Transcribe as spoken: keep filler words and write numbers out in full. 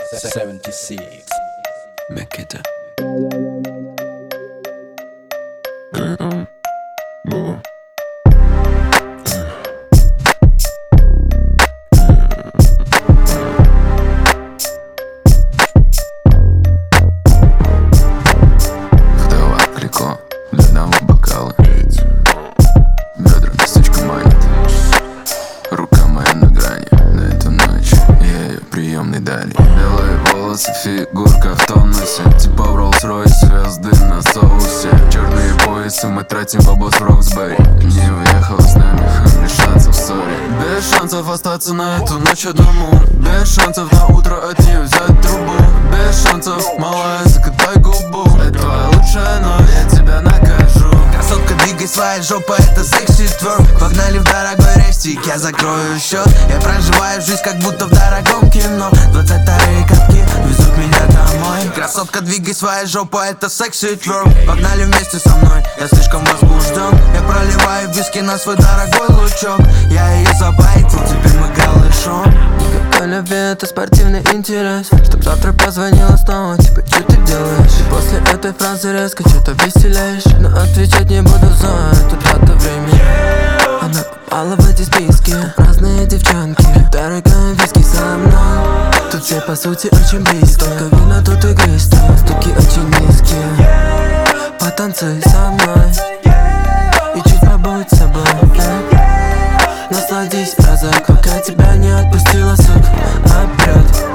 семьдесят шесть. Мекита. Вдова далеко, для одного бокала. Бедра местечко манит. Рука моя на грани. На эту ночь я ее приемной дали. Белые волосы, фигурка в тонусе. Типа в Роллс-Ройс, звезды на соусе. Черные поясы, мы тратим бабло с Роксбери. Не уехала с нами, хм, без шансов, сори. Без шансов остаться на эту ночь одному. Без шансов на утро от нее взять трубу. Без шансов, малая, закатай губу. Это твоя лучшая ночь, я тебя накажу. Красотка, двигай своей жопой, это секси тверк. Погнали в дорогой рестик, я закрою счет. Я проживаю жизнь, как будто в дорогом кино. Двадцать вторые катки везут меня домой. Красотка, двигай своей жопой, это секси тверк. Погнали вместе со мной, я слишком возбужден. Я проливаю виски на свой дорогой лучок. Я ее забайтил, теперь мы голышом. Никакой любви, это спортивный интерес. Чтоб завтра позвонила снова, типа, что ты делаешь? И после этой фразы резко что-то веселяешь. Но отвечать не буду за эту дату времени. Она попала в эти списки. Разные девчонки, дорогая виски со мной. Тут все по сути очень близко. Только вина тут игристые, стуки очень низкие. Потанцуй со мной и чуть побудь собой, yeah. Насладись разок, пока тебя не отпустила, сука, опять.